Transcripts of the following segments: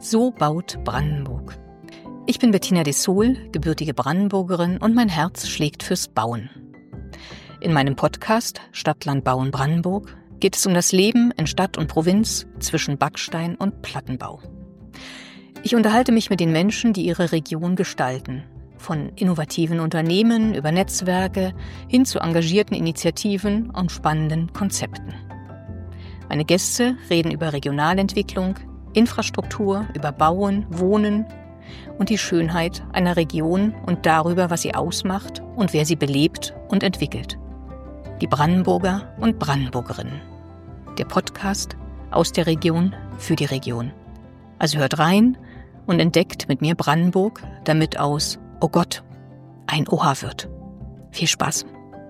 So baut Brandenburg. Ich bin Bettina de Soel, gebürtige Brandenburgerin, und mein Herz schlägt fürs Bauen. In meinem Podcast Stadtland Bauen Brandenburg geht es um das Leben in Stadt und Provinz zwischen Backstein und Plattenbau. Ich unterhalte mich mit den Menschen, die ihre Region gestalten. Von innovativen Unternehmen über Netzwerke hin zu engagierten Initiativen und spannenden Konzepten. Meine Gäste reden über Regionalentwicklung, Infrastruktur, über Bauen, Wohnen und die Schönheit einer Region und darüber, was sie ausmacht und wer sie belebt und entwickelt. Die Brandenburger und Brandenburgerinnen. Der Podcast aus der Region für die Region. Also hört rein und entdeckt mit mir Brandenburg, damit aus "Oh Gott" ein Oha wird. Viel Spaß!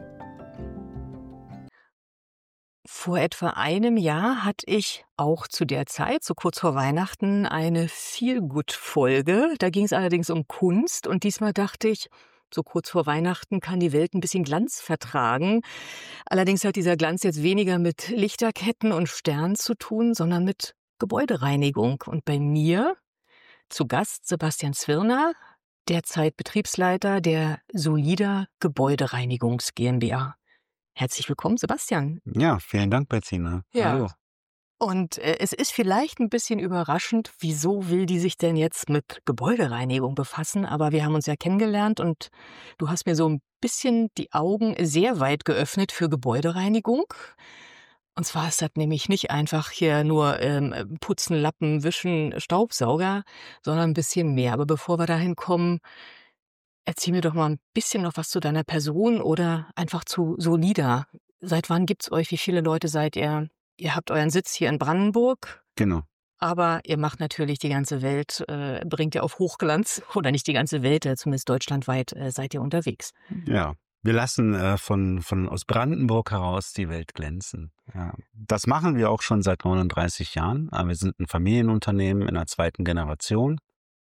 Vor etwa einem Jahr hatte ich auch zu der Zeit, so kurz vor Weihnachten, eine Feel-Good-Folge. Da ging es allerdings um Kunst und diesmal dachte ich, so kurz vor Weihnachten kann die Welt ein bisschen Glanz vertragen. Allerdings hat dieser Glanz jetzt weniger mit Lichterketten und Sternen zu tun, sondern mit Gebäudereinigung. Und bei mir zu Gast Sebastian Zwirner, derzeit Betriebsleiter der Solida Gebäudereinigungs GmbH. Herzlich willkommen, Sebastian. Ja, vielen Dank, Bettina. Ja. Hallo. Und es ist vielleicht ein bisschen überraschend, wieso will die sich denn jetzt mit Gebäudereinigung befassen? Aber wir haben uns ja kennengelernt und du hast mir so ein bisschen die Augen sehr weit geöffnet für Gebäudereinigung. Und zwar ist das nämlich nicht einfach hier nur Putzen, Lappen, Wischen, Staubsauger, sondern ein bisschen mehr. Aber bevor wir dahin kommen, erzähl mir doch mal ein bisschen noch was zu deiner Person oder einfach zu Solida. Seit wann gibt's euch? Wie viele Leute seid ihr? Ihr habt euren Sitz hier in Brandenburg, Genau. aber ihr macht natürlich die ganze Welt, bringt ihr auf Hochglanz, oder nicht die ganze Welt, zumindest deutschlandweit seid ihr unterwegs. Ja, wir lassen von aus Brandenburg heraus die Welt glänzen. Ja, das machen wir auch schon seit 39 Jahren. Wir sind ein Familienunternehmen in der zweiten Generation.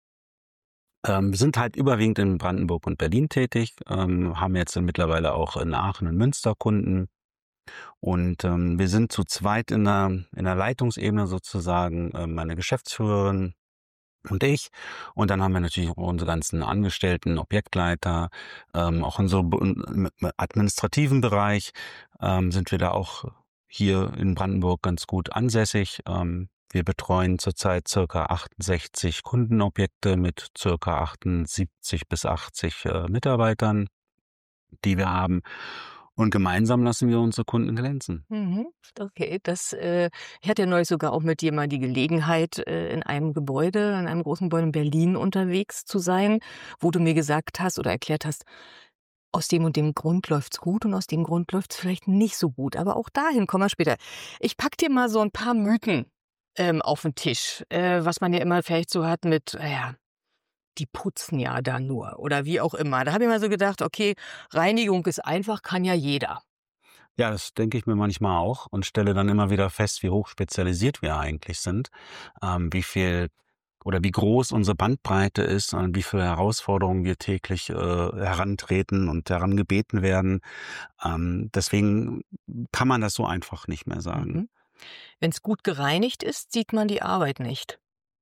Wir sind halt überwiegend in Brandenburg und Berlin tätig, haben jetzt mittlerweile auch in Aachen und Münster Kunden. Und wir sind zu zweit in der Leitungsebene sozusagen, meine Geschäftsführerin und ich. Und dann haben wir natürlich auch unsere ganzen Angestellten, Objektleiter, auch in so im administrativen Bereich sind wir da auch hier in Brandenburg ganz gut ansässig. Wir betreuen zurzeit circa 68 Kundenobjekte mit circa 78 bis 80 Mitarbeitern, die wir haben. Und gemeinsam lassen wir unsere Kunden glänzen. Mhm. Okay, ich hatte ja neulich sogar auch mit dir mal die Gelegenheit, in einem Gebäude, in einem großen Gebäude in Berlin unterwegs zu sein, wo du mir gesagt hast oder erklärt hast, aus dem und dem Grund läuft's gut und aus dem Grund läuft's vielleicht nicht so gut. Aber auch dahin kommen wir später. Ich pack dir mal so ein paar Mythen auf den Tisch, was man ja immer vielleicht so hat mit, die putzen ja da nur oder wie auch immer. Da habe ich mal so gedacht, okay, Reinigung ist einfach, kann ja jeder. Ja, das denke ich mir manchmal auch und stelle dann immer wieder fest, wie hoch spezialisiert wir eigentlich sind, wie viel oder wie groß unsere Bandbreite ist und wie viele Herausforderungen wir täglich herantreten und herangebeten werden. Deswegen kann man das so einfach nicht mehr sagen. Mhm. Wenn es gut gereinigt ist, sieht man die Arbeit nicht.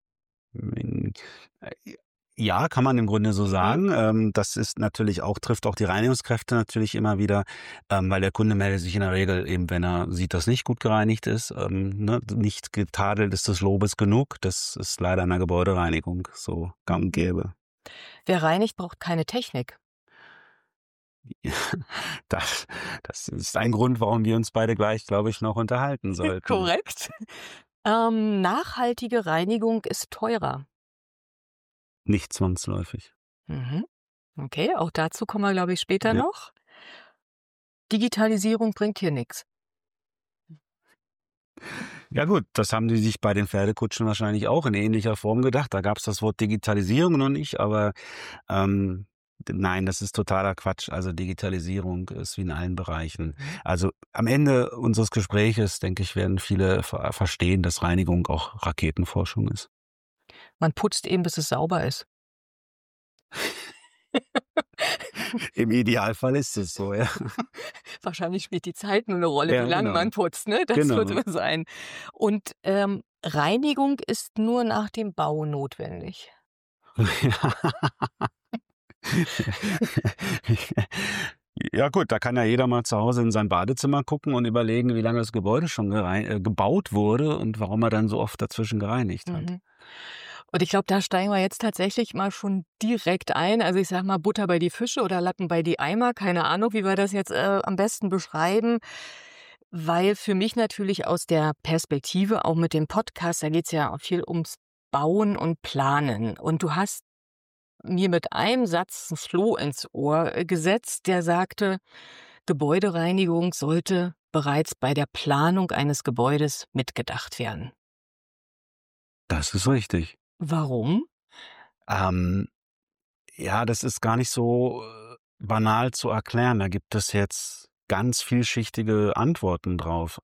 Ja, kann man im Grunde so sagen. Das ist natürlich auch, trifft auch die Reinigungskräfte natürlich immer wieder, weil der Kunde meldet sich in der Regel eben, wenn er sieht, dass nicht gut gereinigt ist. Nicht getadelt ist des Lobes genug. Das ist leider in der Gebäudereinigung so gang und gäbe. Wer reinigt, braucht keine Technik. Das, das ist ein Grund, warum wir uns beide gleich, glaube ich, noch unterhalten sollten. Korrekt. Nachhaltige Reinigung ist teurer. Nicht zwangsläufig. Mhm. Okay, auch dazu kommen wir, glaube ich, später Ja. noch. Digitalisierung bringt hier nichts. Ja gut, das haben die sich bei den Pferdekutschen wahrscheinlich auch in ähnlicher Form gedacht. Da gab es das Wort Digitalisierung noch nicht, aber nein, das ist totaler Quatsch. Also Digitalisierung ist wie in allen Bereichen. Also am Ende unseres Gespräches, denke ich, werden viele verstehen, dass Reinigung auch Raketenforschung ist. Man putzt eben, bis es sauber ist. Im Idealfall ist es so, ja. Wahrscheinlich spielt die Zeit nur eine Rolle, Ja, wie lange genau. man putzt, ne? Das Genau. wird immer sein. Und Reinigung ist nur nach dem Bau notwendig. Ja gut, da kann ja jeder mal zu Hause in sein Badezimmer gucken und überlegen, wie lange das Gebäude schon gebaut wurde und warum er dann so oft dazwischen gereinigt hat. Mhm. Und ich glaube, da steigen wir jetzt tatsächlich mal schon direkt ein. Also ich sage mal Butter bei die Fische oder Lappen bei die Eimer. Keine Ahnung, wie wir das jetzt am besten beschreiben. Weil für mich natürlich aus der Perspektive, auch mit dem Podcast, da geht's ja auch viel ums Bauen und Planen. Und du hast mir mit einem Satz 'n Floh ins Ohr gesetzt, der sagte, Gebäudereinigung sollte bereits bei der Planung eines Gebäudes mitgedacht werden. Das ist richtig. Warum? Ähm, ja, das ist gar nicht so banal zu erklären. Da gibt es jetzt ganz vielschichtige Antworten drauf.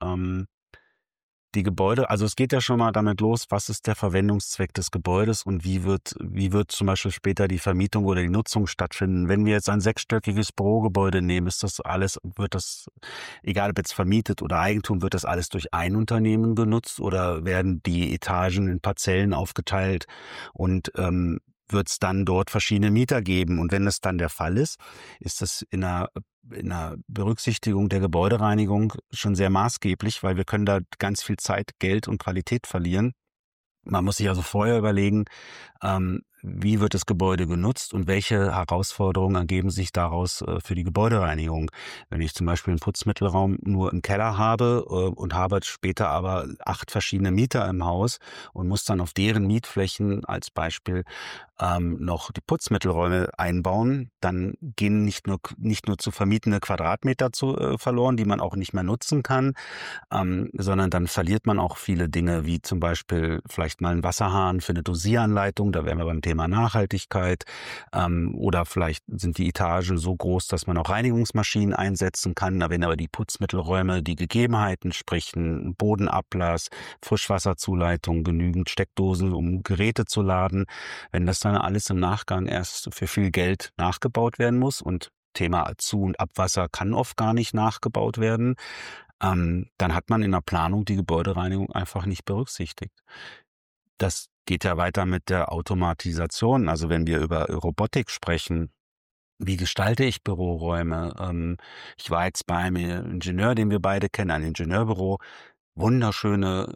Die Gebäude, also es geht ja schon mal damit los, was ist der Verwendungszweck des Gebäudes und wie wird zum Beispiel später die Vermietung oder die Nutzung stattfinden. Wenn wir jetzt ein sechsstöckiges Bürogebäude nehmen, wird das, egal ob jetzt vermietet oder Eigentum, wird das alles durch ein Unternehmen genutzt oder werden die Etagen in Parzellen aufgeteilt und wird es dann dort verschiedene Mieter geben. Und wenn das dann der Fall ist, ist das in einer Berücksichtigung der Gebäudereinigung schon sehr maßgeblich, weil wir können da ganz viel Zeit, Geld und Qualität verlieren. Man muss sich also vorher überlegen, wie wird das Gebäude genutzt und welche Herausforderungen ergeben sich daraus für die Gebäudereinigung. Wenn ich zum Beispiel einen Putzmittelraum nur im Keller habe und habe später aber 8 verschiedene Mieter im Haus und muss dann auf deren Mietflächen als Beispiel noch die Putzmittelräume einbauen, dann gehen nicht nur zu vermietende Quadratmeter verloren, die man auch nicht mehr nutzen kann, sondern dann verliert man auch viele Dinge, wie zum Beispiel vielleicht mal einen Wasserhahn für eine Dosieranleitung, da wären wir beim Thema Nachhaltigkeit, oder vielleicht sind die Etagen so groß, dass man auch Reinigungsmaschinen einsetzen kann, da werden aber die Putzmittelräume die Gegebenheiten, sprich ein Bodenablass, Frischwasserzuleitung, genügend Steckdosen, um Geräte zu laden. Wenn das dann alles im Nachgang erst für viel Geld nachgebaut werden muss und Thema Zu- und Abwasser kann oft gar nicht nachgebaut werden, dann hat man in der Planung die Gebäudereinigung einfach nicht berücksichtigt. Das geht ja weiter mit der Automatisation. Also wenn wir über Robotik sprechen, wie gestalte ich Büroräume? Ich war jetzt bei einem Ingenieur, den wir beide kennen, ein Ingenieurbüro, wunderschöne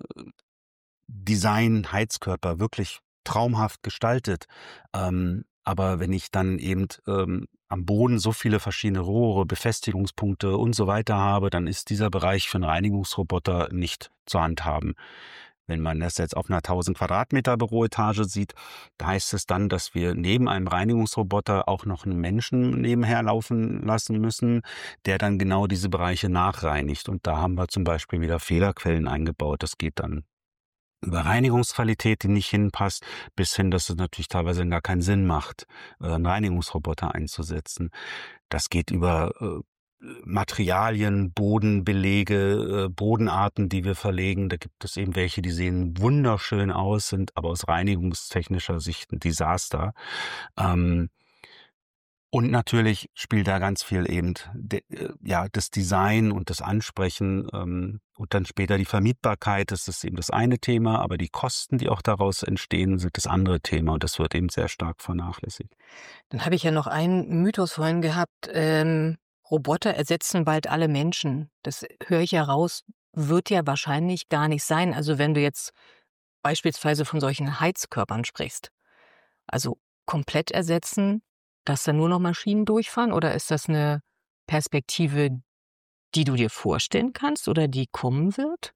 Design-Heizkörper, wirklich traumhaft gestaltet. Aber wenn ich dann eben am Boden so viele verschiedene Rohre, Befestigungspunkte und so weiter habe, dann ist dieser Bereich für einen Reinigungsroboter nicht zu handhaben. Wenn man das jetzt auf einer 1000 Quadratmeter Büroetage sieht, da heißt es dann, dass wir neben einem Reinigungsroboter auch noch einen Menschen nebenher laufen lassen müssen, der dann genau diese Bereiche nachreinigt. Und da haben wir zum Beispiel wieder Fehlerquellen eingebaut. Das geht dann über Reinigungsqualität, die nicht hinpasst, bis hin, dass es natürlich teilweise gar keinen Sinn macht, 'n Reinigungsroboter einzusetzen. Das geht über Materialien, Bodenbelege, Bodenarten, die wir verlegen. Da gibt es eben welche, die sehen wunderschön aus, sind aber aus reinigungstechnischer Sicht 'n Desaster. Ähm und natürlich spielt da ganz viel eben das Design und das Ansprechen, und dann später die Vermietbarkeit. Das ist eben das eine Thema, aber die Kosten, die auch daraus entstehen, sind das andere Thema und das wird eben sehr stark vernachlässigt. Dann habe ich ja noch einen Mythos vorhin gehabt, Roboter ersetzen bald alle Menschen. Das höre ich ja raus, wird ja wahrscheinlich gar nicht sein. Also wenn du jetzt beispielsweise von solchen Heizkörpern sprichst. Also komplett ersetzen, dass da nur noch Maschinen durchfahren oder ist das eine Perspektive, die du dir vorstellen kannst oder die kommen wird?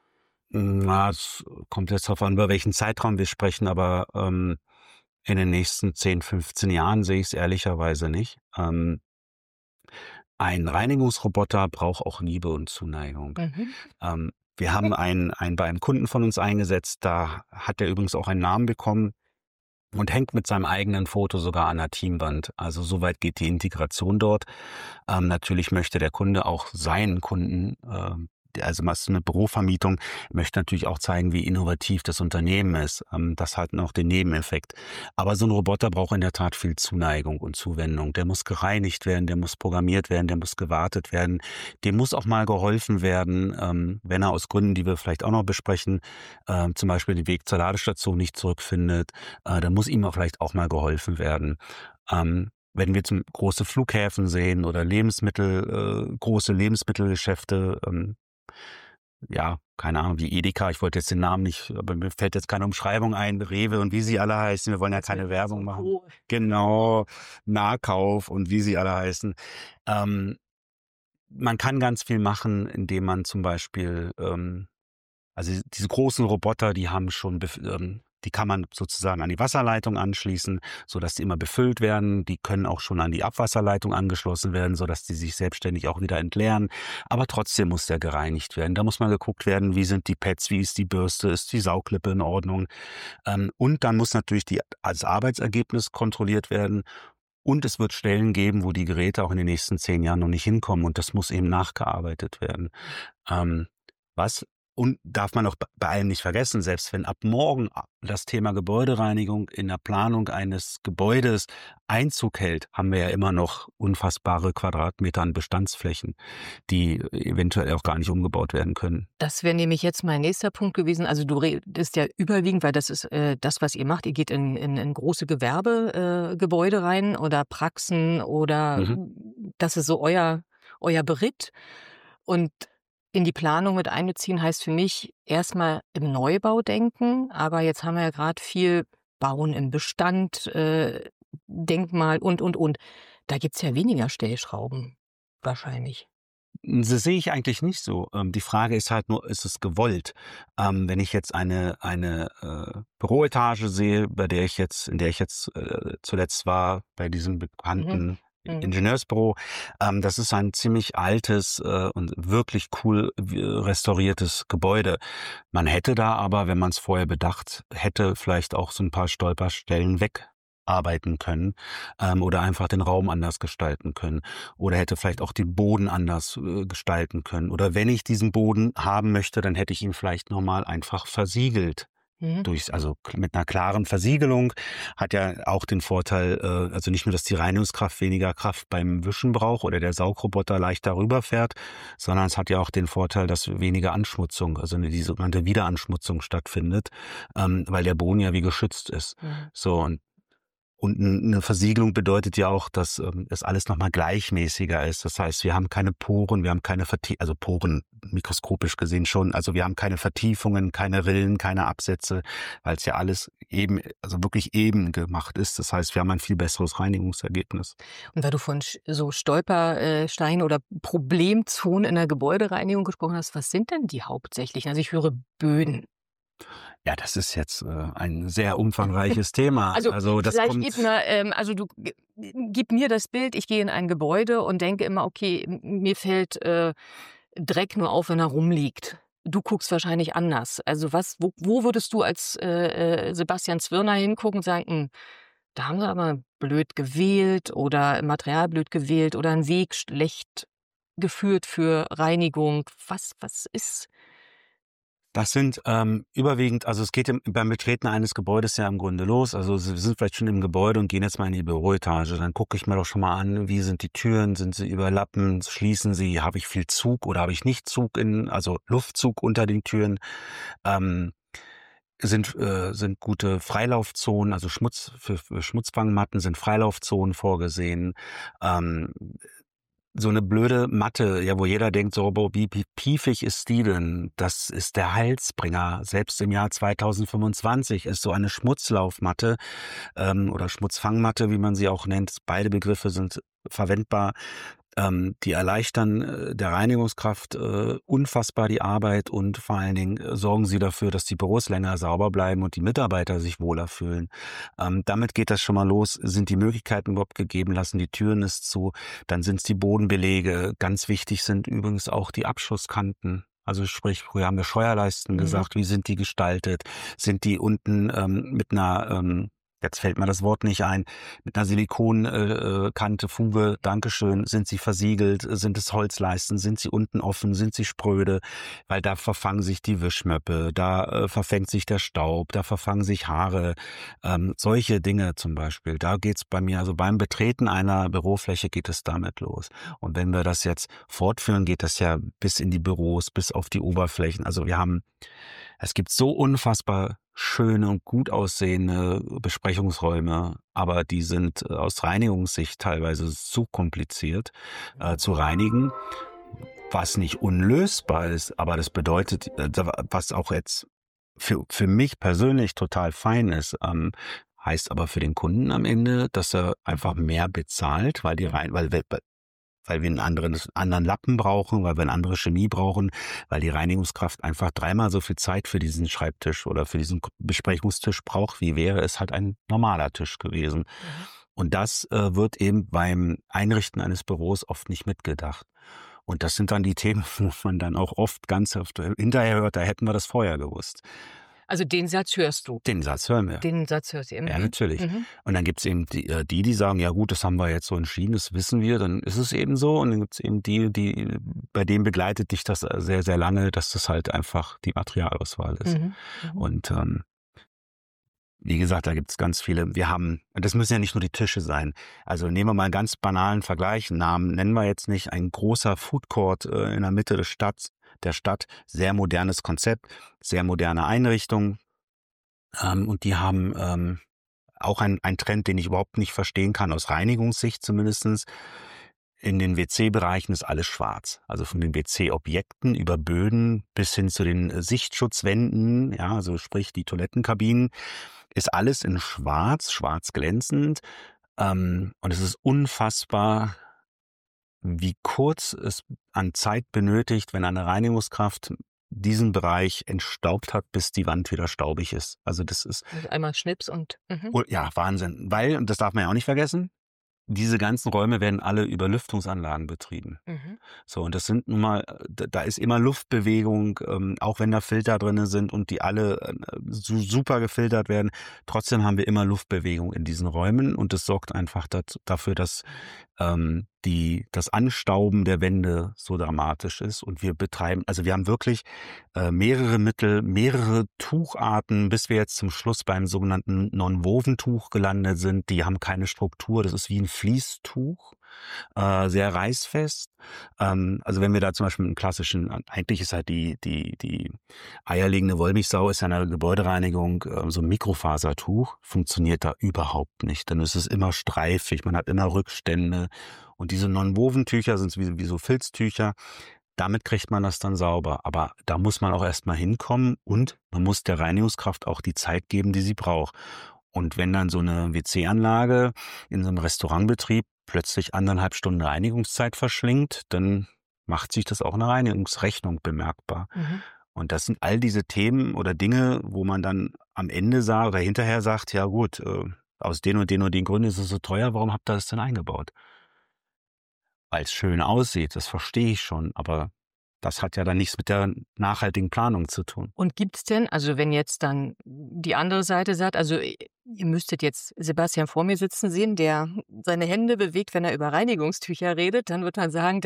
Na, es kommt jetzt darauf an, über welchen Zeitraum wir sprechen, aber in den nächsten 10, 15 Jahren sehe ich es ehrlicherweise nicht. Ein Reinigungsroboter braucht auch Liebe und Zuneigung. Mhm. Wir haben einen bei einem Kunden von uns eingesetzt, da hat er übrigens auch einen Namen bekommen und hängt mit seinem eigenen Foto sogar an der Teamwand. Also soweit geht die Integration dort. Natürlich möchte der Kunde auch seinen Kunden also eine Bürovermietung möchte natürlich auch zeigen, wie innovativ das Unternehmen ist. Das hat noch den Nebeneffekt. Aber so ein Roboter braucht in der Tat viel Zuneigung und Zuwendung. Der muss gereinigt werden, der muss programmiert werden, der muss gewartet werden. Dem muss auch mal geholfen werden, wenn er aus Gründen, die wir vielleicht auch noch besprechen, zum Beispiel den Weg zur Ladestation nicht zurückfindet. Dann muss ihm auch vielleicht auch mal geholfen werden. Wenn wir zum große Flughäfen sehen oder große Lebensmittelgeschäfte, ja, keine Ahnung, wie Edeka, ich wollte jetzt den Namen nicht, aber mir fällt jetzt keine Umschreibung ein, Rewe und wie sie alle heißen, wir wollen ja keine Werbung machen. Genau, Nahkauf und wie sie alle heißen. Man kann ganz viel machen, indem man zum Beispiel, also diese großen Roboter, die haben schon, die kann man sozusagen an die Wasserleitung anschließen, sodass die immer befüllt werden. Die können auch schon an die Abwasserleitung angeschlossen werden, sodass die sich selbstständig auch wieder entleeren. Aber trotzdem muss der gereinigt werden. Da muss mal geguckt werden, wie sind die Pads, wie ist die Bürste, ist die Sauglippe in Ordnung. Und dann muss natürlich das Arbeitsergebnis kontrolliert werden. Und es wird Stellen geben, wo die Geräte auch in den nächsten 10 Jahren noch nicht hinkommen. Und das muss eben nachgearbeitet werden. Was Und darf man auch bei allem nicht vergessen, selbst wenn ab morgen das Thema Gebäudereinigung in der Planung eines Gebäudes Einzug hält, haben wir ja immer noch unfassbare Quadratmeter an Bestandsflächen, die eventuell auch gar nicht umgebaut werden können. Das wäre nämlich jetzt mein nächster Punkt gewesen. Also du redest ja überwiegend, weil das ist das, was ihr macht. Ihr geht in große Gewerbegebäude rein oder Praxen oder das ist so euer Beritt. Und in die Planung mit einbeziehen heißt für mich erstmal im Neubau denken, aber jetzt haben wir ja gerade viel Bauen im Bestand, Denkmal und. Da gibt's ja weniger Stellschrauben wahrscheinlich. Das sehe ich eigentlich nicht so. Die Frage ist halt nur, ist es gewollt? Wenn ich jetzt eine Büroetage sehe, in der ich jetzt zuletzt war, bei diesem bekannten Ingenieursbüro, das ist ein ziemlich altes und wirklich cool restauriertes Gebäude. Man hätte da aber, wenn man es vorher bedacht hätte, vielleicht auch so ein paar Stolperstellen wegarbeiten können oder einfach den Raum anders gestalten können oder hätte vielleicht auch den Boden anders gestalten können. Oder wenn ich diesen Boden haben möchte, dann hätte ich ihn vielleicht nochmal einfach versiegelt. Also mit einer klaren Versiegelung hat ja auch den Vorteil, also nicht nur, dass die Reinigungskraft weniger Kraft beim Wischen braucht oder der Saugroboter leichter rüberfährt, sondern es hat ja auch den Vorteil, dass weniger Anschmutzung, also die sogenannte Wiederanschmutzung stattfindet, weil der Boden ja wie geschützt ist. So, und eine Versiegelung bedeutet ja auch, dass es alles nochmal gleichmäßiger ist. Das heißt, wir haben keine Poren, wir haben keine also Poren mikroskopisch gesehen schon. Also wir haben keine Vertiefungen, keine Rillen, keine Absätze, weil es ja alles eben, also wirklich eben gemacht ist. Das heißt, wir haben ein viel besseres Reinigungsergebnis. Und weil du von so Stolpersteinen oder Problemzonen in der Gebäudereinigung gesprochen hast, was sind denn die hauptsächlichen? Also ich höre Böden. Ja, das ist jetzt ein sehr umfangreiches Thema. Also das vielleicht gib mir das Bild, ich gehe in ein Gebäude und denke immer, okay, mir fällt Dreck nur auf, wenn er rumliegt. Du guckst wahrscheinlich anders. Also wo würdest du als Sebastian Zwirner hingucken und sagen, da haben sie aber blöd gewählt oder Material blöd gewählt oder einen Weg schlecht geführt für Reinigung. Was ist? Das sind überwiegend, also es geht beim Betreten eines Gebäudes ja im Grunde los. Also wir sind vielleicht schon im Gebäude und gehen jetzt mal in die Büroetage. Dann gucke ich mir doch schon mal an, wie sind die Türen, sind sie überlappen, schließen sie, habe ich viel Zug oder habe ich nicht Zug also Luftzug unter den Türen. Sind gute Freilaufzonen, also für Schmutzfangmatten sind Freilaufzonen vorgesehen. So eine blöde Matte, ja, wo jeder denkt, so, wie piefig ist die denn? Das ist der Heilsbringer. Selbst im Jahr 2025 ist so eine Schmutzlaufmatte oder Schmutzfangmatte, wie man sie auch nennt. Beide Begriffe sind verwendbar. Die erleichtern der Reinigungskraft unfassbar die Arbeit und vor allen Dingen sorgen sie dafür, dass die Büros länger sauber bleiben und die Mitarbeiter sich wohler fühlen. Damit geht das schon mal los. Sind die Möglichkeiten überhaupt gegeben? Lassen die Türen es zu? Dann sind es die Bodenbelege. Ganz wichtig sind übrigens auch die Abschusskanten. Also sprich, früher haben wir Scheuerleisten gesagt, wie sind die gestaltet? Sind die unten mit einer jetzt fällt mir das Wort nicht ein, mit einer Silikonkante, Fuge, Dankeschön, sind sie versiegelt, sind es Holzleisten, sind sie unten offen, sind sie spröde, weil da verfangen sich die Wischmöppe, da verfängt sich der Staub, da verfangen sich Haare, solche Dinge zum Beispiel. Da geht's bei mir, also beim Betreten einer Bürofläche geht es damit los. Und wenn wir das jetzt fortführen, geht das ja bis in die Büros, bis auf die Oberflächen. Also es gibt so unfassbar schöne und gut aussehende Besprechungsräume, aber die sind aus Reinigungssicht teilweise so kompliziert zu reinigen, was nicht unlösbar ist, aber das bedeutet, was auch jetzt für mich persönlich total fein ist, heißt aber für den Kunden am Ende, dass er einfach mehr bezahlt, weil wir einen anderen Lappen brauchen, weil wir eine andere Chemie brauchen, weil die Reinigungskraft einfach 3-mal so viel Zeit für diesen Schreibtisch oder für diesen Besprechungstisch braucht, wie wäre es halt ein normaler Tisch gewesen. Und das wird eben beim Einrichten eines Büros oft nicht mitgedacht. Und das sind dann die Themen, wo man dann auch oft ganz oft hinterher hört, da hätten wir das vorher gewusst. Also den Satz hörst du? Den Satz hören wir. Den Satz hörst du eben? Ja, natürlich. Und dann gibt es eben die sagen, ja gut, das haben wir jetzt so entschieden, das wissen wir, dann ist es eben so. Und dann gibt es eben die, bei denen begleitet dich das sehr, sehr lange, dass das halt einfach die Materialauswahl ist. Und wie gesagt, da gibt es ganz viele. Das müssen ja nicht nur die Tische sein. Also nehmen wir mal einen ganz banalen Vergleich. Namen nennen wir jetzt nicht. Ein großer Food Court in der Mitte der Stadt, sehr modernes Konzept, sehr moderne Einrichtung. Und die haben auch einen Trend, den ich überhaupt nicht verstehen kann, aus Reinigungssicht zumindestens. In den WC-Bereichen ist alles schwarz. Also von den WC-Objekten über Böden bis hin zu den Sichtschutzwänden, ja, also sprich die Toilettenkabinen, ist alles in schwarz glänzend. Und es ist unfassbar, wie kurz es an Zeit benötigt, wenn eine Reinigungskraft diesen Bereich entstaubt hat, bis die Wand wieder staubig ist. Also das ist einmal Schnips und ja, Wahnsinn. Weil, und das darf man ja auch nicht vergessen, diese ganzen Räume werden alle über Lüftungsanlagen betrieben. So, und das sind nun mal, da ist immer Luftbewegung, auch wenn da Filter drin sind und die alle super gefiltert werden. Trotzdem haben wir immer Luftbewegung in diesen Räumen und das sorgt einfach dafür, dass das Anstauben der Wände so dramatisch ist. Und wir haben wirklich mehrere Mittel, mehrere Tucharten, bis wir jetzt zum Schluss beim sogenannten Non-Woven-Tuch gelandet sind. Die haben keine Struktur, das ist wie ein Fließtuch, sehr reißfest. Also wenn wir da zum Beispiel einen klassischen, eigentlich ist halt die eierlegende Wollmilchsau ist ja eine Gebäudereinigung, so ein Mikrofasertuch, funktioniert da überhaupt nicht. Dann ist es immer streifig, man hat immer Rückstände. Und diese Non-Woven-Tücher sind wie so Filztücher. Damit kriegt man das dann sauber. Aber da muss man auch erstmal hinkommen und man muss der Reinigungskraft auch die Zeit geben, die sie braucht. Und wenn dann so eine WC-Anlage in so einem Restaurantbetrieb plötzlich 1,5 Stunden Reinigungszeit verschlingt, dann macht sich das auch in der Reinigungsrechnung bemerkbar. Und das sind all diese Themen oder Dinge, wo man dann am Ende sagt oder hinterher sagt, ja gut, aus den und den Gründen ist es so teuer, warum habt ihr das denn eingebaut? Weil es schön aussieht, das verstehe ich schon, aber das hat ja dann nichts mit der nachhaltigen Planung zu tun. Und gibt's denn, also wenn jetzt dann die andere Seite sagt, also ihr müsstet jetzt Sebastian vor mir sitzen sehen, der seine Hände bewegt, wenn er über Reinigungstücher redet, dann wird man sagen,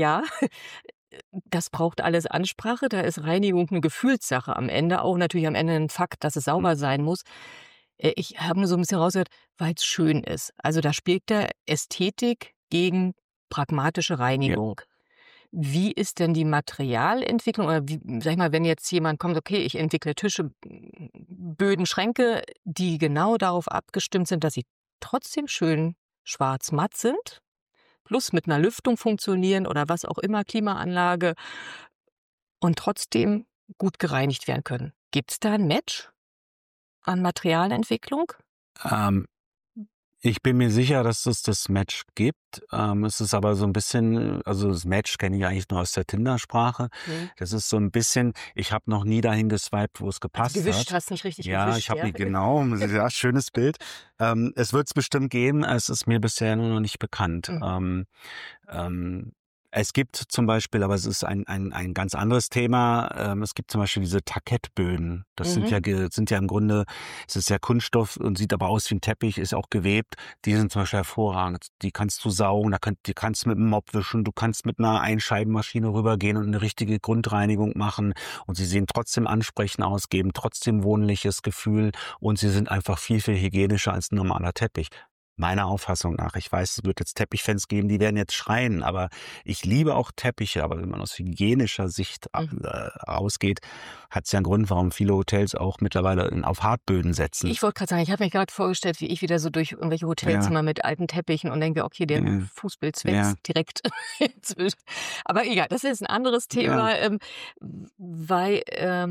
das braucht alles Ansprache, da ist Reinigung eine Gefühlssache am Ende, auch natürlich am Ende ein Fakt, dass es sauber sein muss. Ich habe nur so ein bisschen rausgehört, weil es schön ist. Also da spielt der Ästhetik gegen pragmatische Reinigung. Ja. Wie ist denn die Materialentwicklung? Oder sag ich mal, wenn jetzt jemand kommt, okay, ich entwickle Tische, Böden, Schränke, die genau darauf abgestimmt sind, dass sie trotzdem schön schwarz-matt sind, plus mit einer Lüftung funktionieren oder was auch immer, Klimaanlage, und trotzdem gut gereinigt werden können. Gibt es da ein Match an Materialentwicklung? Ich bin mir sicher, dass es das Match gibt. Es ist aber so ein bisschen, also das Match kenne ich eigentlich nur aus der Tinder-Sprache. Das ist so ein bisschen, ich habe noch nie dahin geswiped, wo es gepasst hat. Gewischt hast nicht richtig gewischt. Ja, ich habe nie, genau, ja, schönes Bild. Es wird es bestimmt geben, es ist mir bisher nur noch nicht bekannt. Es gibt zum Beispiel, aber es ist ein ganz anderes Thema, es gibt zum Beispiel diese Parkettböden. Das sind ja im Grunde, es ist ja Kunststoff und sieht aber aus wie ein Teppich, ist auch gewebt. Die sind zum Beispiel hervorragend. Die kannst du saugen, die kannst du mit einem Mop wischen, du kannst mit einer Einscheibenmaschine rübergehen und eine richtige Grundreinigung machen. Und sie sehen trotzdem ansprechend aus, geben trotzdem wohnliches Gefühl und sie sind einfach viel, viel hygienischer als ein normaler Teppich. Meiner Auffassung nach. Ich weiß, es wird jetzt Teppichfans geben, die werden jetzt schreien, aber ich liebe auch Teppiche. Aber wenn man aus hygienischer Sicht ausgeht, hat es ja einen Grund, warum viele Hotels auch mittlerweile auf Hartböden setzen. Ich wollte gerade sagen, ich habe mich gerade vorgestellt, wie ich wieder so durch irgendwelche Hotelzimmer mit alten Teppichen und denke, okay, der Fußbild zwächst direkt inzwischen. Aber egal, das ist jetzt ein anderes Thema, weil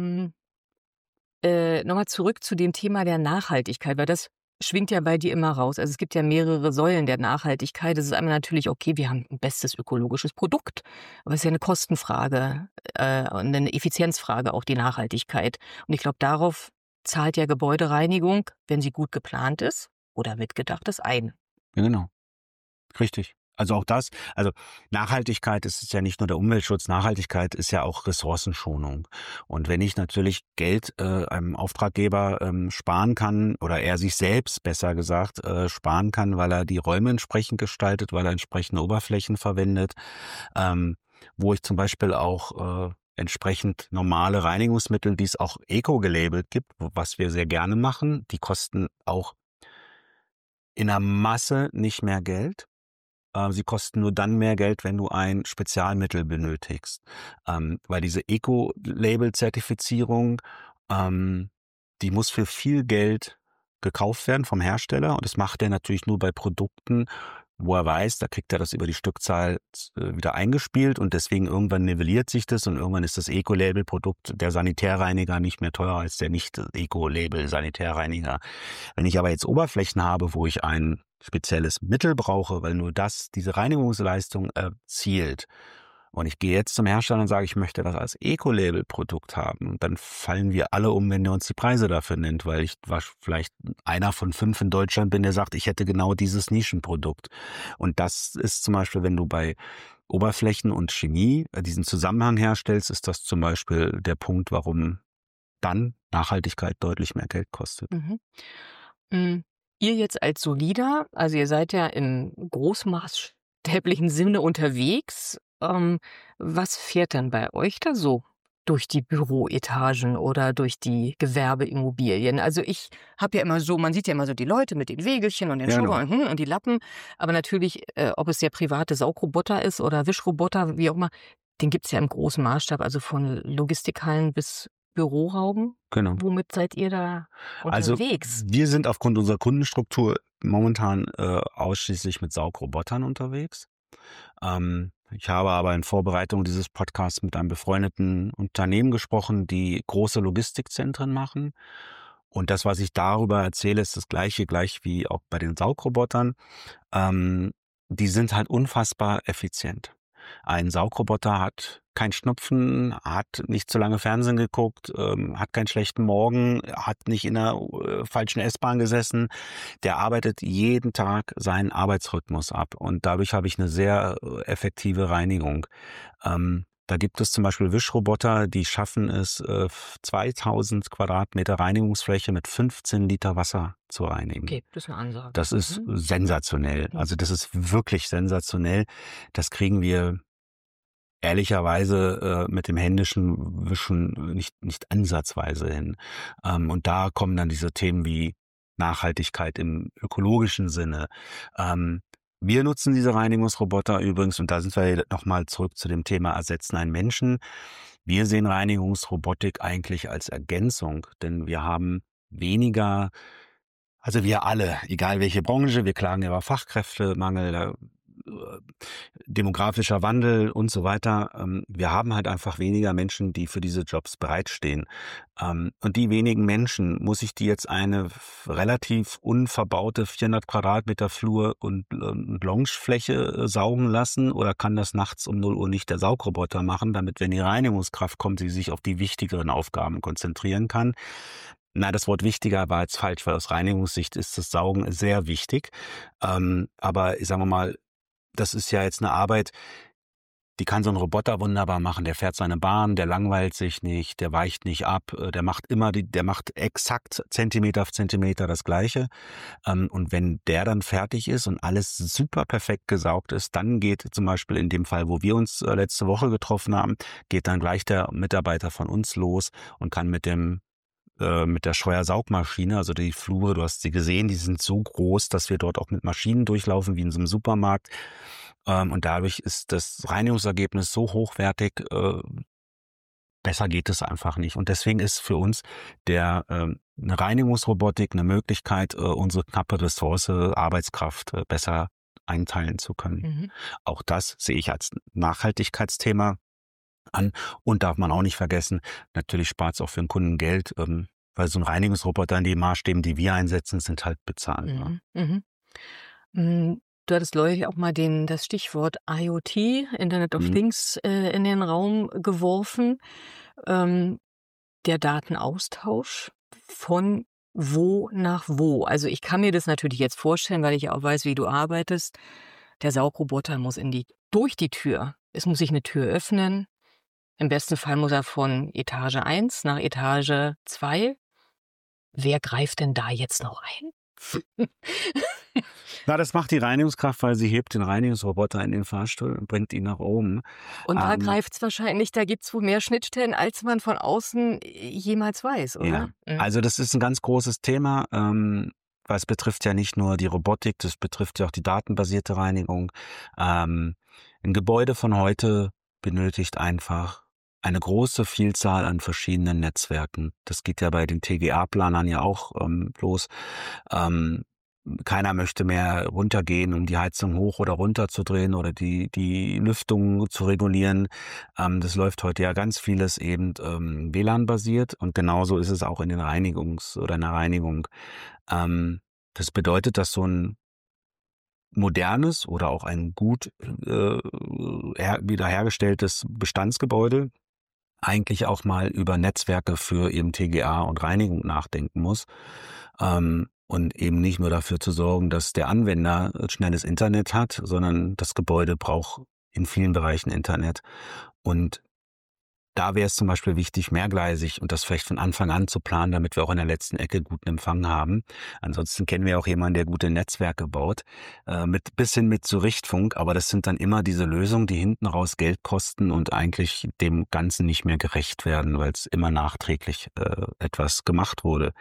nochmal zurück zu dem Thema der Nachhaltigkeit, weil das schwingt ja bei dir immer raus. Also es gibt ja mehrere Säulen der Nachhaltigkeit. Das ist einmal natürlich, okay, wir haben ein bestes ökologisches Produkt, aber es ist ja eine Kostenfrage und eine Effizienzfrage auch, die Nachhaltigkeit. Und ich glaube, darauf zahlt ja Gebäudereinigung, wenn sie gut geplant ist oder mitgedacht ist, ein. Ja, genau. Richtig. Also auch das, also Nachhaltigkeit ist ja nicht nur der Umweltschutz, Nachhaltigkeit ist ja auch Ressourcenschonung. Und wenn ich natürlich Geld einem Auftraggeber sparen kann oder er sich selbst, besser gesagt, sparen kann, weil er die Räume entsprechend gestaltet, weil er entsprechende Oberflächen verwendet, wo ich zum Beispiel auch entsprechend normale Reinigungsmittel, die es auch eco-gelabelt gibt, was wir sehr gerne machen, die kosten auch in der Masse nicht mehr Geld. Sie kosten nur dann mehr Geld, wenn du ein Spezialmittel benötigst. Weil diese Eco-Label-Zertifizierung, die muss für viel Geld gekauft werden vom Hersteller. Und das macht er natürlich nur bei Produkten, wo er weiß, da kriegt er das über die Stückzahl wieder eingespielt. Und deswegen irgendwann nivelliert sich das und irgendwann ist das Eco-Label-Produkt der Sanitärreiniger nicht mehr teurer als der Nicht-Eco-Label-Sanitärreiniger. Wenn ich aber jetzt Oberflächen habe, wo ich ein spezielles Mittel brauche, weil nur das diese Reinigungsleistung erzielt. Und ich gehe jetzt zum Hersteller und sage, ich möchte das als Eco-Label-Produkt haben. Und dann fallen wir alle um, wenn der uns die Preise dafür nennt, weil ich vielleicht einer von 5 in Deutschland bin, der sagt, ich hätte genau dieses Nischenprodukt. Und das ist zum Beispiel, wenn du bei Oberflächen und Chemie diesen Zusammenhang herstellst, ist das zum Beispiel der Punkt, warum dann Nachhaltigkeit deutlich mehr Geld kostet. Ihr jetzt als Solida, also ihr seid ja im großmaßstäblichen Sinne unterwegs. Was fährt denn bei euch da so durch die Büroetagen oder durch die Gewerbeimmobilien? Also ich habe ja immer so, man sieht ja immer so die Leute mit den Wägelchen und den Schuhen und die Lappen. Aber natürlich, ob es der private Saugroboter ist oder Wischroboter, wie auch immer, den gibt es ja im großen Maßstab, also von Logistikhallen bis Büroraum. Genau. Womit seid ihr da unterwegs? Also wir sind aufgrund unserer Kundenstruktur momentan ausschließlich mit Saugrobotern unterwegs. Ich habe aber in Vorbereitung dieses Podcasts mit einem befreundeten Unternehmen gesprochen, die große Logistikzentren machen. Und das, was ich darüber erzähle, ist das gleich wie auch bei den Saugrobotern. Die sind halt unfassbar effizient. Ein Saugroboter hat keinen Schnupfen, hat nicht zu lange Fernsehen geguckt, hat keinen schlechten Morgen, hat nicht in einer falschen S-Bahn gesessen. Der arbeitet jeden Tag seinen Arbeitsrhythmus ab und dadurch habe ich eine sehr effektive Reinigung. Da gibt es zum Beispiel Wischroboter, die schaffen es, 2000 Quadratmeter Reinigungsfläche mit 15 Liter Wasser zu reinigen. Okay, das ist eine Ansage. Das ist sensationell. Also das ist wirklich sensationell. Das kriegen wir ehrlicherweise mit dem händischen Wischen nicht ansatzweise hin. Und da kommen dann diese Themen wie Nachhaltigkeit im ökologischen Sinne. Wir nutzen diese Reinigungsroboter übrigens, und da sind wir nochmal zurück zu dem Thema Ersetzen einen Menschen. Wir sehen Reinigungsrobotik eigentlich als Ergänzung, denn wir haben weniger, also wir alle, egal welche Branche, wir klagen über Fachkräftemangel, demografischer Wandel und so weiter. Wir haben halt einfach weniger Menschen, die für diese Jobs bereitstehen. Und die wenigen Menschen, muss ich die jetzt eine relativ unverbaute 400 Quadratmeter Flur und Loungefläche saugen lassen oder kann das nachts um 0 Uhr nicht der Saugroboter machen, damit, wenn die Reinigungskraft kommt, sie sich auf die wichtigeren Aufgaben konzentrieren kann? Na, das Wort wichtiger war jetzt falsch, weil aus Reinigungssicht ist das Saugen sehr wichtig. Aber sagen wir mal, das ist ja jetzt eine Arbeit, die kann so ein Roboter wunderbar machen. Der fährt seine Bahn, der langweilt sich nicht, der weicht nicht ab, der macht exakt Zentimeter auf Zentimeter das Gleiche. Und wenn der dann fertig ist und alles super perfekt gesaugt ist, dann geht zum Beispiel in dem Fall, wo wir uns letzte Woche getroffen haben, geht dann gleich der Mitarbeiter von uns los und kann mit der Scheuersaugmaschine, also die Flure, du hast sie gesehen, die sind so groß, dass wir dort auch mit Maschinen durchlaufen, wie in so einem Supermarkt. Und dadurch ist das Reinigungsergebnis so hochwertig, besser geht es einfach nicht. Und deswegen ist für uns eine Reinigungsrobotik eine Möglichkeit, unsere knappe Ressource, Arbeitskraft besser einteilen zu können. Mhm. Auch das sehe ich als Nachhaltigkeitsthema an. Und darf man auch nicht vergessen, natürlich spart es auch für den Kunden Geld, weil so ein Reinigungsroboter in den Maßstäben, die wir einsetzen, sind halt bezahlbar. Mhm. Mhm. Du hattest neulich auch mal das Stichwort IoT, Internet of Things, in den Raum geworfen. Der Datenaustausch von wo nach wo. Also ich kann mir das natürlich jetzt vorstellen, weil ich ja auch weiß, wie du arbeitest. Der Saugroboter muss durch die Tür. Es muss sich eine Tür öffnen. Im besten Fall muss er von Etage 1 nach Etage 2. Wer greift denn da jetzt noch ein? Na, das macht die Reinigungskraft, weil sie hebt den Reinigungsroboter in den Fahrstuhl und bringt ihn nach oben. Und da greift's wahrscheinlich, da gibt's wohl mehr Schnittstellen, als man von außen jemals weiß, oder? Ja, also das ist ein ganz großes Thema, weil es betrifft ja nicht nur die Robotik, das betrifft ja auch die datenbasierte Reinigung. Ein Gebäude von heute benötigt einfach eine große Vielzahl an verschiedenen Netzwerken. Das geht ja bei den TGA-Planern ja auch los. Keiner möchte mehr runtergehen, um die Heizung hoch oder runter zu drehen oder die Lüftung zu regulieren. Das läuft heute ja ganz vieles eben WLAN-basiert und genauso ist es auch in der Reinigung. Das bedeutet, dass so ein modernes oder auch ein gut wiederhergestelltes Bestandsgebäude eigentlich auch mal über Netzwerke für eben TGA und Reinigung nachdenken muss. Und eben nicht nur dafür zu sorgen, dass der Anwender schnelles Internet hat, sondern das Gebäude braucht in vielen Bereichen Internet. Und da wäre es zum Beispiel wichtig, mehrgleisig und das vielleicht von Anfang an zu planen, damit wir auch in der letzten Ecke guten Empfang haben. Ansonsten kennen wir auch jemanden, der gute Netzwerke baut, bis hin mit zu Richtfunk. Aber das sind dann immer diese Lösungen, die hinten raus Geld kosten und eigentlich dem Ganzen nicht mehr gerecht werden, weil es immer nachträglich etwas gemacht wurde.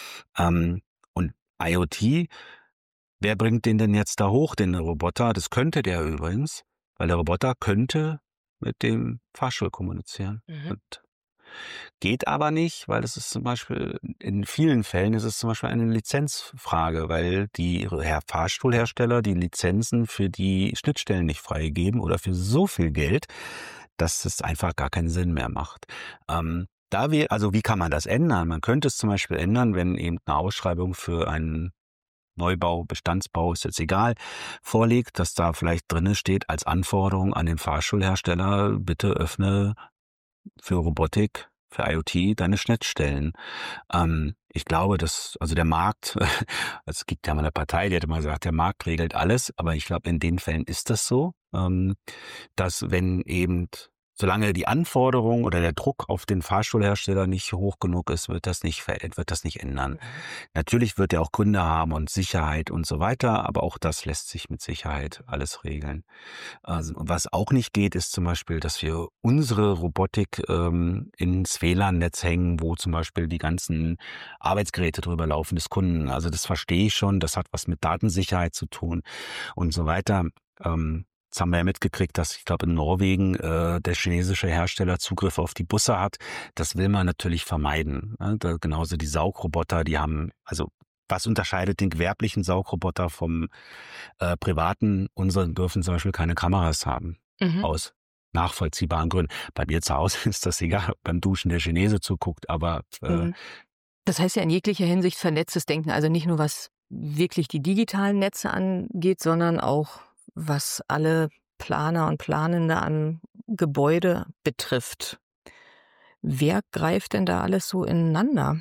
Und IoT, wer bringt den denn jetzt da hoch, den Roboter? Das könnte der übrigens, weil der Roboter könnte mit dem Fahrstuhl kommunizieren. Und geht aber nicht, weil das ist zum Beispiel, in vielen Fällen ist es zum Beispiel eine Lizenzfrage, weil die Fahrstuhlhersteller die Lizenzen für die Schnittstellen nicht freigeben oder für so viel Geld, dass es einfach gar keinen Sinn mehr macht. Also wie kann man das ändern? Man könnte es zum Beispiel ändern, wenn eben eine Ausschreibung für einen Neubau, Bestandsbau, ist jetzt egal, vorliegt, dass da vielleicht drinne steht als Anforderung an den Fahrstuhlhersteller, bitte öffne für Robotik, für IoT deine Schnittstellen. Ich glaube, also der Markt, es gibt ja mal eine Partei, die hat immer gesagt, der Markt regelt alles, aber ich glaube, in den Fällen ist das so, dass wenn eben solange die Anforderung oder der Druck auf den Fahrstuhlhersteller nicht hoch genug ist, wird das nicht ändern. Natürlich wird er auch Gründe haben und Sicherheit und so weiter, aber auch das lässt sich mit Sicherheit alles regeln. Also, was auch nicht geht, ist zum Beispiel, dass wir unsere Robotik ins WLAN-Netz hängen, wo zum Beispiel die ganzen Arbeitsgeräte drüber laufen des Kunden. Also das verstehe ich schon, das hat was mit Datensicherheit zu tun und so weiter. Jetzt haben wir ja mitgekriegt, dass ich glaube in Norwegen der chinesische Hersteller Zugriff auf die Busse hat. Das will man natürlich vermeiden. Ne? Genauso die Saugroboter, also was unterscheidet den gewerblichen Saugroboter vom privaten? Unsere dürfen zum Beispiel keine Kameras haben, aus nachvollziehbaren Gründen. Bei mir zu Hause ist das egal, ob beim Duschen der Chinese zuguckt, aber das heißt ja in jeglicher Hinsicht vernetztes Denken, also nicht nur was wirklich die digitalen Netze angeht, sondern auch was alle Planer und Planende an Gebäude betrifft. Wer greift denn da alles so ineinander?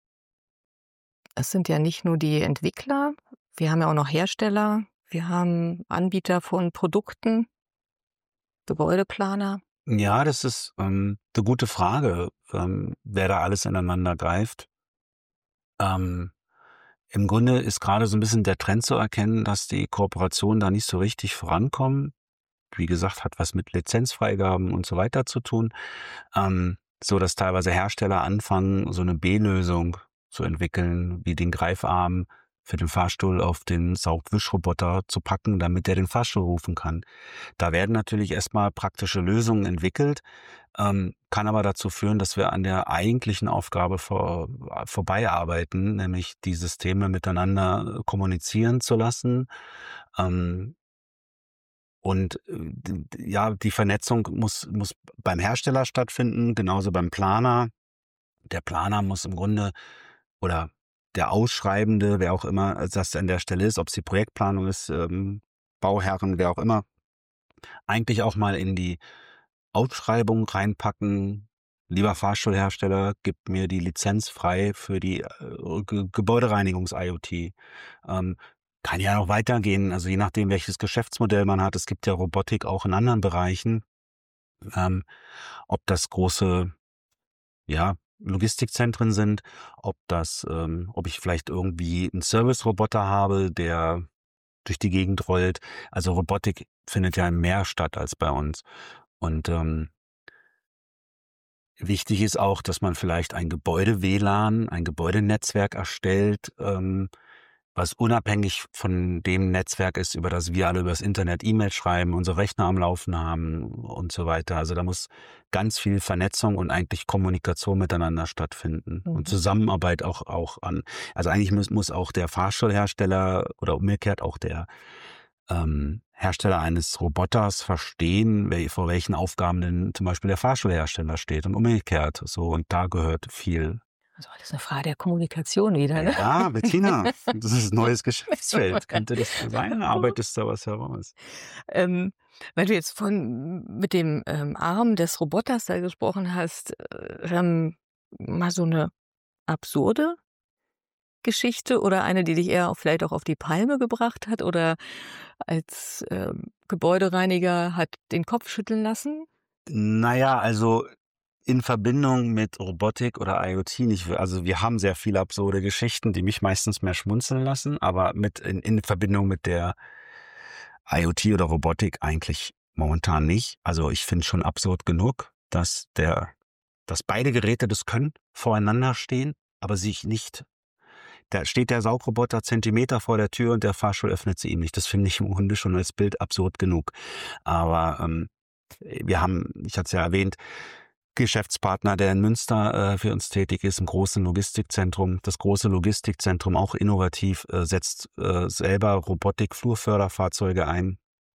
Es sind ja nicht nur die Entwickler, wir haben ja auch noch Hersteller, wir haben Anbieter von Produkten. Gebäudeplaner? Ja, das ist eine gute Frage, wer da alles ineinander greift. Ähm, Im Grunde ist gerade so ein bisschen der Trend zu erkennen, dass die Kooperationen da nicht so richtig vorankommen. Wie gesagt, hat was mit Lizenzfreigaben und so weiter zu tun, so dass teilweise Hersteller anfangen, so eine B-Lösung zu entwickeln, wie den Greifarm für den Fahrstuhl auf den Saugwischroboter zu packen, damit der den Fahrstuhl rufen kann. Da werden natürlich erstmal praktische Lösungen entwickelt, kann aber dazu führen, dass wir an der eigentlichen Aufgabe vorbeiarbeiten, nämlich die Systeme miteinander kommunizieren zu lassen. Ähm, ja, die Vernetzung muss beim Hersteller stattfinden, genauso beim Planer. Der Planer muss im Grunde oder der Ausschreibende, wer auch immer das an der Stelle ist, ob es die Projektplanung ist, Bauherren, wer auch immer, eigentlich auch mal in die Ausschreibung reinpacken: „Lieber Fahrstuhlhersteller, gib mir die Lizenz frei für die, Gebäudereinigungs-IoT." Ähm, Kann ja noch weitergehen, also je nachdem, welches Geschäftsmodell man hat. Es gibt ja Robotik auch in anderen Bereichen. Ähm, Ob das große, ja, Logistikzentren sind, ob ich vielleicht irgendwie 'n Serviceroboter habe, der durch die Gegend rollt. Also Robotik findet ja im Meer statt als bei uns. Und, wichtig ist auch, dass man vielleicht ein Gebäude-WLAN, ein Gebäudenetzwerk erstellt, was unabhängig von dem Netzwerk ist, über das wir alle übers Internet E-Mails schreiben, unsere Rechner am Laufen haben und so weiter. Also da muss ganz viel Vernetzung und eigentlich Kommunikation miteinander stattfinden und Mhm. Zusammenarbeit auch an. Also eigentlich muss auch der Fahrstuhlhersteller oder umgekehrt auch der Hersteller eines Roboters verstehen, vor welchen Aufgaben denn zum Beispiel der Fahrstuhlhersteller steht und umgekehrt so. Und da gehört viel. Also alles eine Frage der Kommunikation wieder, ne? Ja, Bettina, das ist 'n neues Geschäftsfeld. Könnte das sein? Arbeitest da was heraus? Ähm, Weil du jetzt mit dem, Arm des Roboters da gesprochen hast, mal so eine absurde Geschichte oder eine, die dich eher vielleicht auch auf die Palme gebracht hat oder als, Gebäudereiniger hat den Kopf schütteln lassen? Na ja, also in Verbindung mit Robotik oder IoT nicht. Also wir haben sehr viele absurde Geschichten, die mich meistens mehr schmunzeln lassen, aber in Verbindung mit der IoT oder Robotik eigentlich momentan nicht. Also ich finde schon absurd genug, dass beide Geräte das können, voreinander stehen, aber sich nicht. Da steht der Saugroboter Zentimeter vor der Tür und der Fahrstuhl öffnet sie ihm nicht. Das finde ich im Grunde schon als Bild absurd genug. Aber wir haben, ich hatte es ja erwähnt, Geschäftspartner, der in Münster für uns tätig ist, im großen Logistikzentrum. Das große Logistikzentrum, auch innovativ, setzt selber Robotik-Flurförderfahrzeuge ein,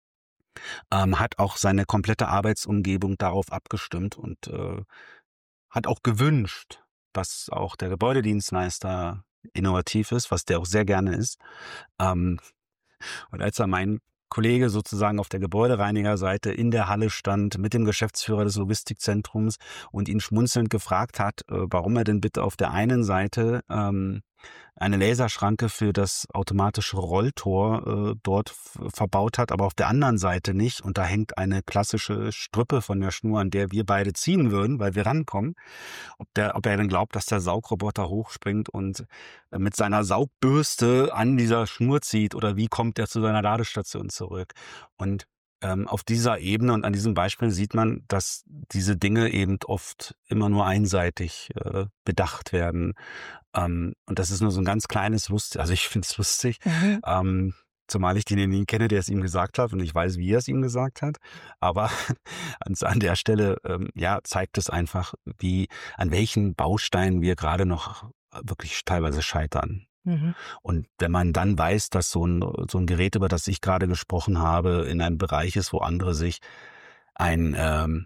hat auch seine komplette Arbeitsumgebung darauf abgestimmt und hat auch gewünscht, dass auch der Gebäudedienstleister innovativ ist, was der auch sehr gerne ist. Ähm, und als da mein Kollege sozusagen auf der Gebäudereinigerseite in der Halle stand mit dem Geschäftsführer des Logistikzentrums und ihn schmunzelnd gefragt hat, warum er denn bitte auf der einen Seite eine Laserschranke für das automatische Rolltor dort verbaut hat, aber auf der anderen Seite nicht. Und da hängt eine klassische Strippe von der Schnur, an der wir beide ziehen würden, weil wir rankommen. Ob er denn glaubt, dass der Saugroboter hochspringt und mit seiner Saugbürste an dieser Schnur zieht oder wie kommt er zu seiner Ladestation zurück? Und auf dieser Ebene und an diesem Beispiel sieht man, dass diese Dinge eben oft immer nur einseitig bedacht werden. Und das ist nur so ein ganz kleines also ich finde es lustig, Mhm. zumal ich denjenigen kenne, der es ihm gesagt hat und ich weiß, wie er es ihm gesagt hat. Aber an der Stelle, ja, zeigt es einfach, an welchen Bausteinen wir gerade noch wirklich teilweise scheitern. Mhm. Und wenn man dann weiß, dass so ein Gerät, über das ich gerade gesprochen habe, in einem Bereich ist, wo andere sich ein,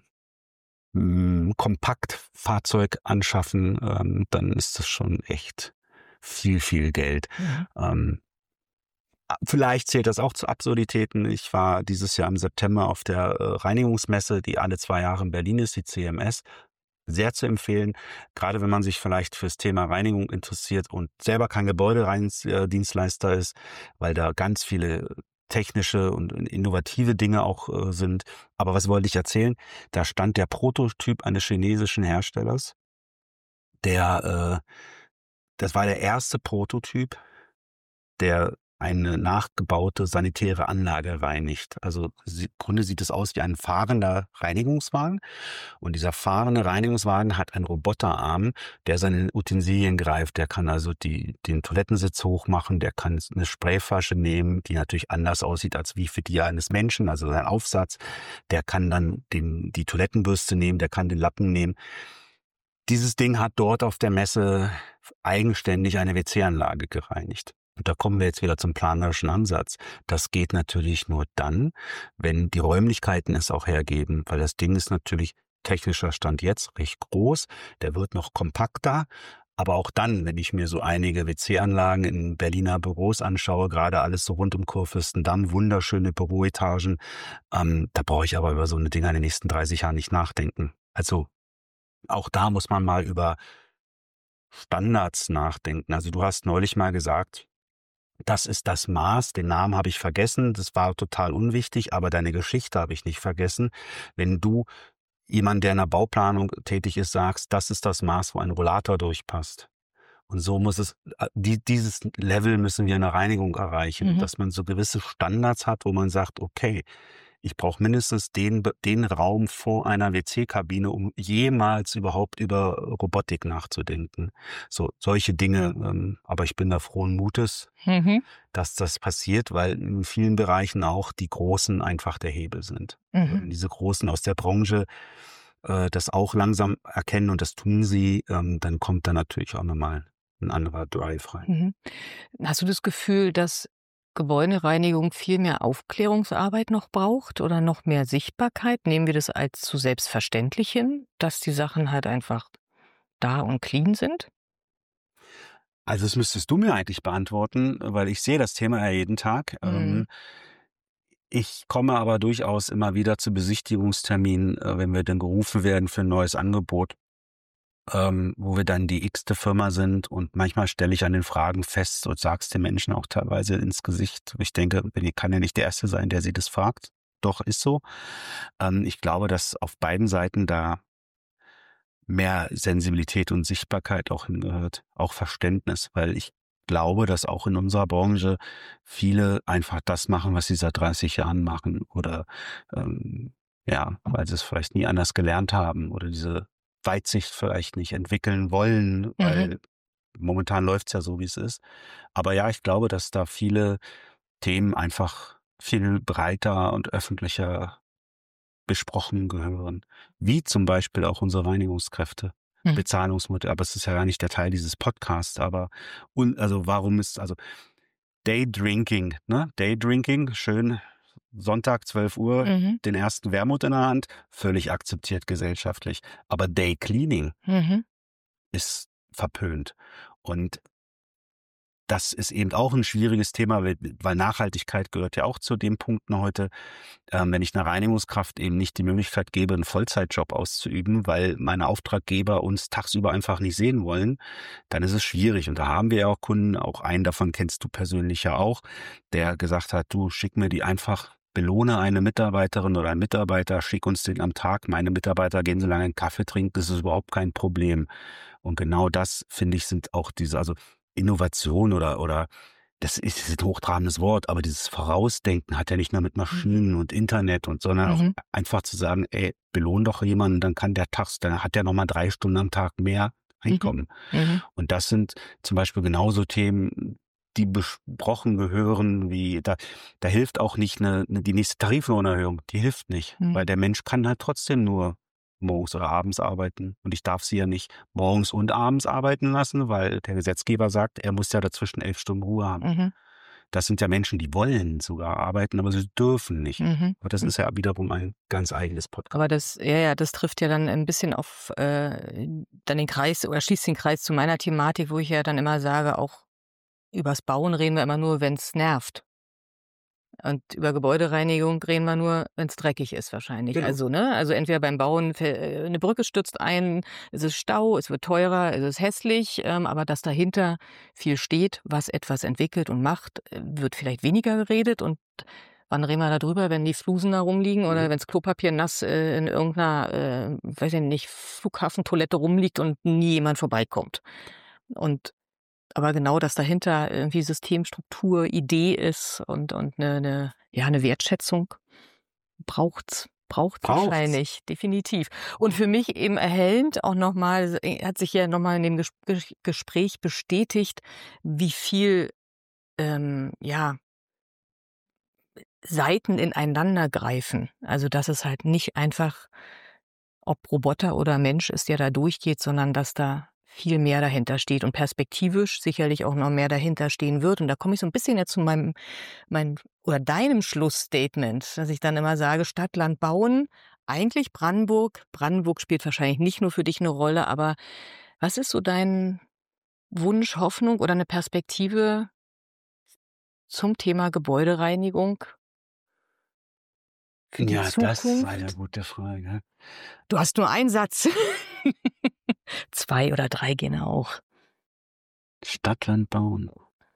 Kompaktfahrzeug anschaffen, dann ist das schon echt viel, viel Geld. Mhm. Ähm, Vielleicht zählt das auch zu Absurditäten. Ich war dieses Jahr im September auf der Reinigungsmesse, die alle 2 Jahre in Berlin ist, die CMS. Sehr zu empfehlen, gerade wenn man sich vielleicht fürs Thema Reinigung interessiert und selber kein Gebäudedienstleister ist, weil da ganz viele technische und innovative Dinge auch sind. Aber was wollte ich erzählen? Da stand der Prototyp eines chinesischen Herstellers, das war der erste Prototyp, der eine nachgebaute sanitäre Anlage reinigt. Also im Grunde sieht es aus wie ein fahrender Reinigungswagen. Und dieser fahrende Reinigungswagen hat einen Roboterarm, der seine Utensilien greift. Der kann also den Toilettensitz hochmachen, der kann eine Sprayflasche nehmen, die natürlich anders aussieht als wie für die eines Menschen, also sein Aufsatz. Der kann dann die Toilettenbürste nehmen, der kann den Lappen nehmen. Dieses Ding hat dort auf der Messe eigenständig eine WC-Anlage gereinigt. Und da kommen wir jetzt wieder zum planerischen Ansatz. Das geht natürlich nur dann, wenn die Räumlichkeiten es auch hergeben, weil das Ding ist natürlich technischer Stand jetzt recht groß, der wird noch kompakter, aber auch dann, wenn ich mir so einige WC-Anlagen in Berliner Büros anschaue, gerade alles so rund um Kurfürstendamm, wunderschöne Büroetagen, da brauche ich aber über so eine Dinger in den nächsten 30 Jahren nicht nachdenken. Also auch da muss man mal über Standards nachdenken. Also du hast neulich mal gesagt, das ist das Maß, den Namen habe ich vergessen, das war total unwichtig, aber deine Geschichte habe ich nicht vergessen. Wenn du jemand, der in der Bauplanung tätig ist, sagst, das ist das Maß, wo ein Rollator durchpasst. Und so muss es, dieses Level müssen wir in der Reinigung erreichen, dass man so gewisse Standards hat, wo man sagt, okay, ich brauche mindestens den Raum vor einer WC-Kabine, um jemals überhaupt über Robotik nachzudenken. So solche Dinge, aber ich bin da frohen Mutes, dass das passiert, weil in vielen Bereichen auch die Großen einfach der Hebel sind. Wenn diese Großen aus der Branche das auch langsam erkennen und das tun sie, dann kommt da natürlich auch nochmal ein anderer Drive rein. Hast du das Gefühl, dass Gebäudereinigung viel mehr Aufklärungsarbeit noch braucht oder noch mehr Sichtbarkeit? Nehmen wir das als zu selbstverständlich hin, dass die Sachen halt einfach da und clean sind? Also das müsstest du mir eigentlich beantworten, weil ich sehe das Thema ja jeden Tag. Ich komme aber durchaus immer wieder zu Besichtigungsterminen, wenn wir dann gerufen werden für ein neues Angebot, wo wir dann die x-te Firma sind, und manchmal stelle ich an den Fragen fest und sage es den Menschen auch teilweise ins Gesicht. Ich denke, ich kann ja nicht der Erste sein, der sie das fragt. Doch, ist so. Ich glaube, dass auf beiden Seiten da mehr Sensibilität und Sichtbarkeit auch hingehört, auch Verständnis, weil ich glaube, dass auch in unserer Branche viele einfach das machen, was sie seit 30 Jahren machen, oder weil sie es vielleicht nie anders gelernt haben oder diese Weitsicht vielleicht nicht entwickeln wollen, weil momentan läuft es ja so, wie es ist. Aber ja, ich glaube, dass da viele Themen einfach viel breiter und öffentlicher besprochen gehören, wie zum Beispiel auch unsere Reinigungskräfte, Bezahlungsmodell. Aber es ist ja gar nicht der Teil dieses Podcasts. Aber also Daydrinking, ne? Daydrinking, schön Sonntag 12 Uhr, den ersten Wermut in der Hand, völlig akzeptiert gesellschaftlich. Aber Daycleaning ist verpönt. Und das ist eben auch ein schwieriges Thema, weil Nachhaltigkeit gehört ja auch zu den Punkten heute. Wenn ich einer Reinigungskraft eben nicht die Möglichkeit gebe, einen Vollzeitjob auszuüben, weil meine Auftraggeber uns tagsüber einfach nicht sehen wollen, dann ist es schwierig. Und da haben wir ja auch Kunden, auch einen davon kennst du persönlich ja auch, der gesagt hat, du schick mir die einfach, belohne eine Mitarbeiterin oder einen Mitarbeiter, schick uns den am Tag. Meine Mitarbeiter gehen so lange einen Kaffee trinken, das ist überhaupt kein Problem. Und genau das, finde ich, sind auch also Innovation oder das ist ein hochtrabendes Wort, aber dieses Vorausdenken hat ja nicht nur mit Maschinen und Internet sondern auch einfach zu sagen, ey, belohn doch jemanden, dann dann hat der nochmal 3 Stunden am Tag mehr Einkommen. Und das sind zum Beispiel genauso Themen, die besprochen gehören, wie da hilft auch nicht die nächste Tariflohnerhöhung, die hilft nicht, weil der Mensch kann halt trotzdem nur morgens oder abends arbeiten. Und ich darf sie ja nicht morgens und abends arbeiten lassen, weil der Gesetzgeber sagt, er muss ja dazwischen 11 Stunden Ruhe haben. Das sind ja Menschen, die wollen sogar arbeiten, aber sie dürfen nicht. Aber das ist ja wiederum ein ganz eigenes Podcast. Aber das trifft ja dann ein bisschen auf dann den Kreis oder schließt den Kreis zu meiner Thematik, wo ich ja dann immer sage, auch übers Bauen reden wir immer nur, wenn es nervt. Und über Gebäudereinigung reden wir nur, wenn es dreckig ist wahrscheinlich. Genau. Also entweder beim Bauen, eine Brücke stürzt ein, es ist Stau, es wird teurer, es ist hässlich, aber dass dahinter viel steht, was etwas entwickelt und macht, wird vielleicht weniger geredet. Und wann reden wir da drüber, wenn die Flusen da rumliegen oder wenn das Klopapier nass in irgendeiner, weiß ich nicht, Flughafentoilette rumliegt und nie jemand vorbeikommt. Aber genau, dass dahinter irgendwie Systemstruktur, Idee ist und eine Wertschätzung braucht's wahrscheinlich, definitiv. Und für mich eben erhellend auch nochmal, hat sich ja nochmal in dem Gespräch bestätigt, wie viel, Seiten ineinander greifen. Also, dass es halt nicht einfach, ob Roboter oder Mensch ist, der da durchgeht, sondern dass da viel mehr dahinter steht und perspektivisch sicherlich auch noch mehr dahinter stehen wird. Und da komme ich so ein bisschen jetzt zu meinem oder deinem Schlussstatement, dass ich dann immer sage, Stadt, Land, Bauen, eigentlich Brandenburg. Brandenburg spielt wahrscheinlich nicht nur für dich eine Rolle, aber was ist so dein Wunsch, Hoffnung oder eine Perspektive zum Thema Gebäudereinigung für die Ja, das ist eine Zukunft? gute Frage. Du hast nur einen Satz. 2 oder 3 gehen auch. Stadt, Land, Bauen.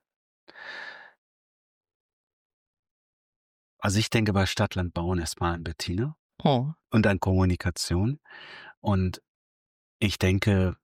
Also ich denke bei Stadt, Land, Bauen erstmal an Bettina Oh. und an Kommunikation. Und ich denke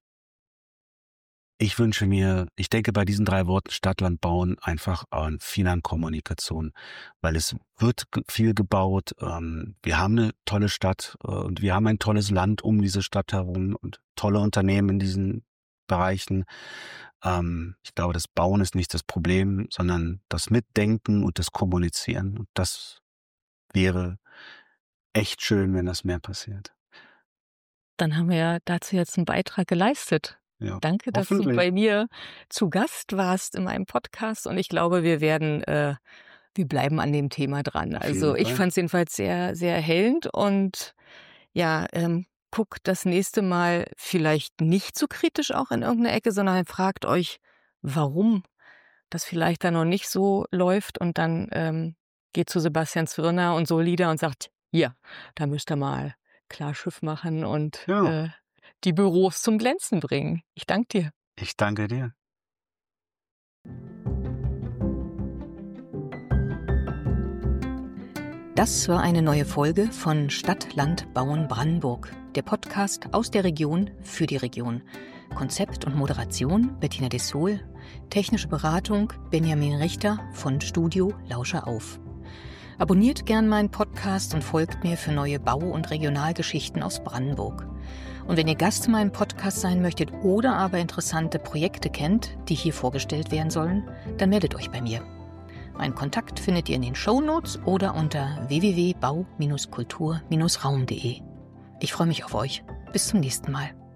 bei diesen 3 Worten Stadt, Land, Bauen einfach viel an Kommunikation, weil es wird viel gebaut. Wir haben eine tolle Stadt und wir haben ein tolles Land um diese Stadt herum und tolle Unternehmen in diesen Bereichen. Ich glaube, das Bauen ist nicht das Problem, sondern das Mitdenken und das Kommunizieren. Und das wäre echt schön, wenn das mehr passiert. Dann haben wir ja dazu jetzt einen Beitrag geleistet. Ja, Danke, dass du hoffentlich. bei mir zu Gast warst in meinem Podcast und ich glaube, wir bleiben an dem Thema dran. Auf Also, jeden ich Fall. fand es jedenfalls sehr, sehr erhellend und ja, guckt das nächste Mal vielleicht nicht so kritisch auch in irgendeine Ecke, sondern fragt euch, warum das vielleicht da noch nicht so läuft und dann, geht zu Sebastian Zwirner und Solida und sagt: „Hier, da müsst ihr mal klar Schiff machen und, Ja. die Büros zum Glänzen bringen." Ich danke dir. Ich danke dir. Das war eine neue Folge von Stadt, Land, Bauen Brandenburg, der Podcast aus der Region für die Region. Konzept und Moderation Bettina de Soel, technische Beratung Benjamin Richter von Studio Lauscher auf. Abonniert gern meinen Podcast und folgt mir für neue Bau- und Regionalgeschichten aus Brandenburg. Und wenn ihr Gast in meinem Podcast sein möchtet oder aber interessante Projekte kennt, die hier vorgestellt werden sollen, dann meldet euch bei mir. Meinen Kontakt findet ihr in den Shownotes oder unter www.bau-kultur-raum.de. Ich freue mich auf euch. Bis zum nächsten Mal.